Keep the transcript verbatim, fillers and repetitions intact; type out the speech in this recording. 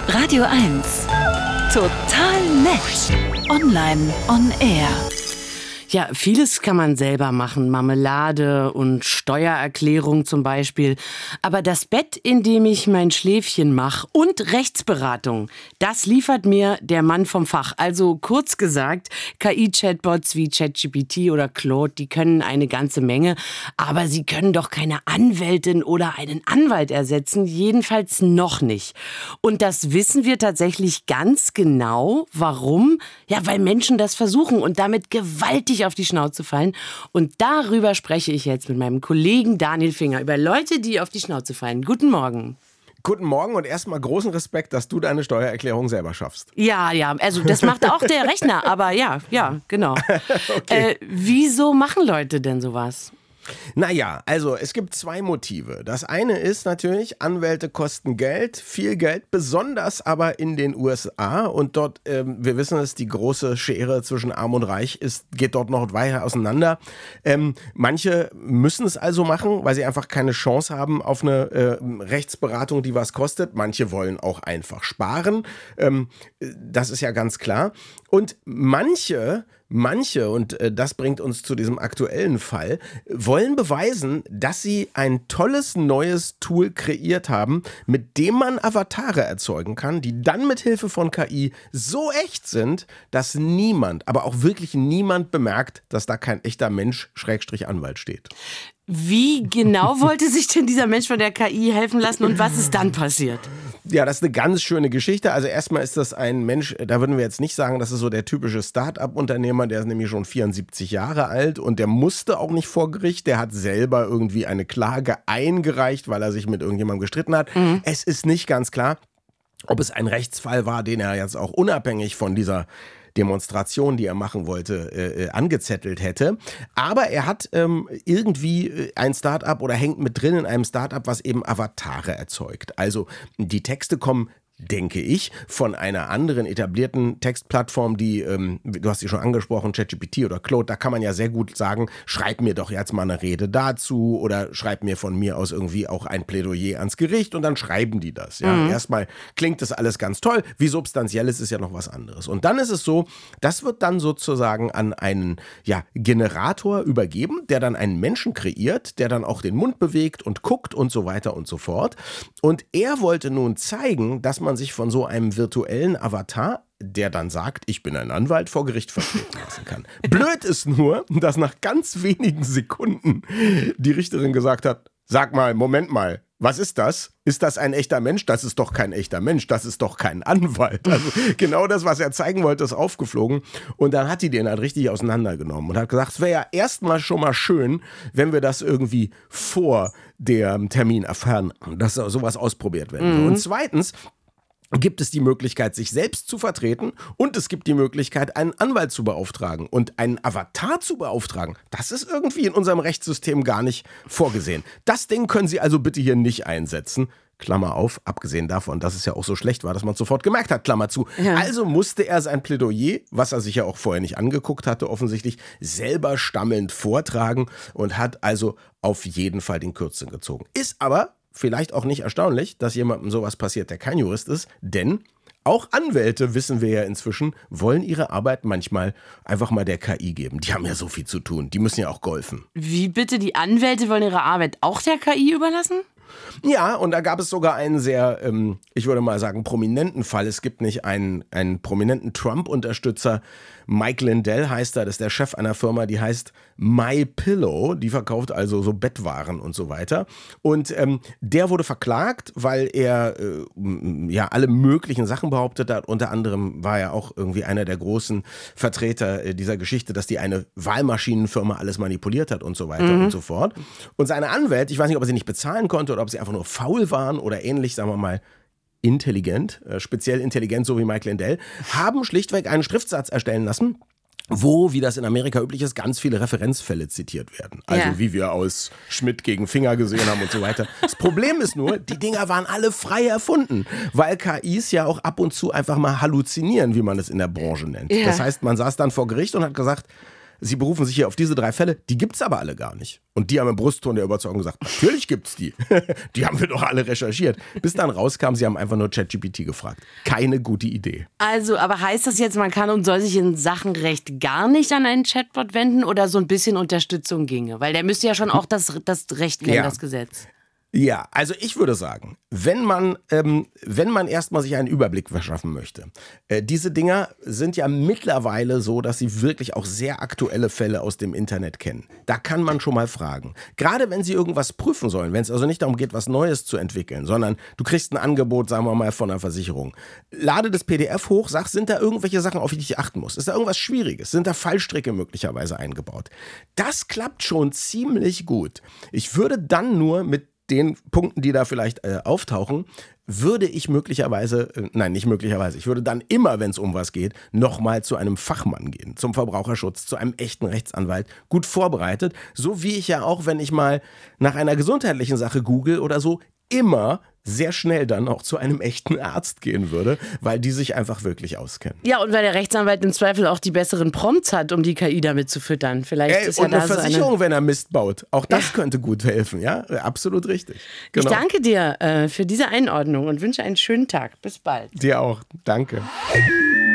Radio eins. Total nett. Online on air. Ja, vieles kann man selber machen. Marmelade und Steuererklärung zum Beispiel. Aber das Bett, in dem ich mein Schläfchen mache und Rechtsberatung, das liefert mir der Mann vom Fach. Also kurz gesagt, K I-Chatbots wie ChatGPT oder Claude, die können eine ganze Menge. Aber sie können doch keine Anwältin oder einen Anwalt ersetzen. Jedenfalls noch nicht. Und das wissen wir tatsächlich ganz genau. Warum? Ja, weil Menschen das versuchen und damit gewaltig auf die Schnauze fallen. Und darüber spreche ich jetzt mit meinem Kollegen Daniel Finger, über Leute, die auf die Schnauze fallen. Guten Morgen. Guten Morgen und erstmal großen Respekt, dass du deine Steuererklärung selber schaffst. Ja, ja, also das macht auch der Rechner, aber ja, ja, genau. Okay. Äh, wieso machen Leute denn sowas? Naja, also es gibt zwei Motive. Das eine ist natürlich, Anwälte kosten Geld, viel Geld, besonders aber in den U S A. Und dort, ähm, wir wissen es, die große Schere zwischen Arm und Reich ist, geht dort noch weiter auseinander. Ähm, manche müssen es also machen, weil sie einfach keine Chance haben auf eine äh, Rechtsberatung, die was kostet. Manche wollen auch einfach sparen. Ähm, das ist ja ganz klar. Und manche... Manche, und äh, das bringt uns zu diesem aktuellen Fall, wollen beweisen, dass sie ein tolles neues Tool kreiert haben, mit dem man Avatare erzeugen kann, die dann mit Hilfe von K I so echt sind, dass niemand, aber auch wirklich niemand bemerkt, dass da kein echter Mensch, Schrägstrich Anwalt steht. Wie genau wollte sich denn dieser Mensch von der K I helfen lassen und was ist dann passiert? Ja, das ist eine ganz schöne Geschichte. Also erstmal ist das ein Mensch, da würden wir jetzt nicht sagen, das ist so der typische Start-up-Unternehmer, der ist nämlich schon vierundsiebzig Jahre alt und der musste auch nicht vor Gericht. Der hat selber irgendwie eine Klage eingereicht, weil er sich mit irgendjemandem gestritten hat. Mhm. Es ist nicht ganz klar, ob es ein Rechtsfall war, den er jetzt auch unabhängig von dieser Demonstration, die er machen wollte, äh, angezettelt hätte. Aber er hat ähm, irgendwie ein Start-up oder hängt mit drin in einem Start-up, was eben Avatare erzeugt. Also die Texte kommen, denke ich, von einer anderen etablierten Textplattform, die, ähm, du hast sie schon angesprochen, ChatGPT oder Claude, da kann man ja sehr gut sagen, schreib mir doch jetzt mal eine Rede dazu oder schreib mir von mir aus irgendwie auch ein Plädoyer ans Gericht und dann schreiben die das. Ja? Mhm. Erstmal klingt das alles ganz toll, wie substanziell ist, ist ja noch was anderes. Und dann ist es so, das wird dann sozusagen an einen ja, Generator übergeben, der dann einen Menschen kreiert, der dann auch den Mund bewegt und guckt und so weiter und so fort. Und er wollte nun zeigen, dass man sich von so einem virtuellen Avatar, der dann sagt, ich bin ein Anwalt, vor Gericht vertreten lassen kann. Blöd ist nur, dass nach ganz wenigen Sekunden die Richterin gesagt hat, sag mal, Moment mal, was ist das? Ist das ein echter Mensch? Das ist doch kein echter Mensch, das ist doch kein Anwalt. Also genau das, was er zeigen wollte, ist aufgeflogen. Und dann hat die den halt richtig auseinandergenommen und hat gesagt, es wäre ja erstmal schon mal schön, wenn wir das irgendwie vor dem Termin erfahren, dass sowas ausprobiert werden soll. Mhm. Und zweitens gibt es die Möglichkeit, sich selbst zu vertreten und es gibt die Möglichkeit, einen Anwalt zu beauftragen. Und einen Avatar zu beauftragen, das ist irgendwie in unserem Rechtssystem gar nicht vorgesehen. Das Ding können Sie also bitte hier nicht einsetzen. Klammer auf, abgesehen davon, dass es ja auch so schlecht war, dass man es sofort gemerkt hat, Klammer zu. Ja. Also musste er sein Plädoyer, was er sich ja auch vorher nicht angeguckt hatte, offensichtlich selber stammelnd vortragen und hat also auf jeden Fall den Kürzeren gezogen. Ist aber vielleicht auch nicht erstaunlich, dass jemandem sowas passiert, der kein Jurist ist, denn auch Anwälte, wissen wir ja inzwischen, wollen ihre Arbeit manchmal einfach mal der K I geben. Die haben ja so viel zu tun, die müssen ja auch golfen. Wie bitte, die Anwälte wollen ihre Arbeit auch der K I überlassen? Ja, und da gab es sogar einen sehr, ähm, ich würde mal sagen, prominenten Fall. Es gibt nicht einen, einen prominenten Trump-Unterstützer, Mike Lindell heißt er, das ist der Chef einer Firma, die heißt MyPillow, die verkauft also so Bettwaren und so weiter. Und ähm, der wurde verklagt, weil er äh, ja alle möglichen Sachen behauptet hat. Unter anderem war er auch irgendwie einer der großen Vertreter äh, dieser Geschichte, dass die eine Wahlmaschinenfirma alles manipuliert hat und so weiter mhm. und so fort. Und seine Anwälte, ich weiß nicht, ob er sie nicht bezahlen konnte oder ob sie einfach nur faul waren oder ähnlich, sagen wir mal, intelligent, äh, speziell intelligent, so wie Mike Lindell, haben schlichtweg einen Schriftsatz erstellen lassen, wo, wie das in Amerika üblich ist, ganz viele Referenzfälle zitiert werden. Also ja. wie wir aus Schmidt gegen Finger gesehen haben und so weiter. Das Problem ist nur, die Dinger waren alle frei erfunden, weil K Is ja auch ab und zu einfach mal halluzinieren, wie man es in der Branche nennt. Ja. Das heißt, man saß dann vor Gericht und hat gesagt, Sie berufen sich hier auf diese drei Fälle, die gibt's aber alle gar nicht. Und die haben im Brustton der Überzeugung gesagt, natürlich gibt's die. Die haben wir doch alle recherchiert. Bis dann rauskam, sie haben einfach nur ChatGPT gefragt. Keine gute Idee. Also, aber heißt das jetzt, man kann und soll sich in Sachen Recht gar nicht an einen Chatbot wenden oder so ein bisschen Unterstützung ginge? Weil der müsste ja schon auch das, das Recht kennen, Ja. das Gesetz. Ja, also ich würde sagen, wenn man, ähm, wenn man erstmal sich einen Überblick verschaffen möchte, äh, diese Dinger sind ja mittlerweile so, dass sie wirklich auch sehr aktuelle Fälle aus dem Internet kennen. Da kann man schon mal fragen. Gerade wenn sie irgendwas prüfen sollen, wenn es also nicht darum geht, was Neues zu entwickeln, sondern du kriegst ein Angebot, sagen wir mal, von einer Versicherung. Lade das P D F hoch, sag, sind da irgendwelche Sachen, auf die ich achten muss? Ist da irgendwas Schwieriges? Sind da Fallstricke möglicherweise eingebaut? Das klappt schon ziemlich gut. Ich würde dann nur mit den Punkten, die da vielleicht äh, auftauchen, würde ich möglicherweise, äh, nein, nicht möglicherweise, ich würde dann immer, wenn es um was geht, nochmal zu einem Fachmann gehen, zum Verbraucherschutz, zu einem echten Rechtsanwalt, gut vorbereitet, so wie ich ja auch, wenn ich mal nach einer gesundheitlichen Sache google oder so, immer sehr schnell dann auch zu einem echten Arzt gehen würde, weil die sich einfach wirklich auskennen. Ja, und weil der Rechtsanwalt im Zweifel auch die besseren Prompts hat, um die K I damit zu füttern. Vielleicht Ey, ist ja und da eine so Versicherung, eine... wenn er Mist baut. Auch das Ja. könnte gut helfen, ja? Absolut richtig. Ich Genau. danke dir äh, für diese Einordnung und wünsche einen schönen Tag. Bis bald. Dir auch. Danke.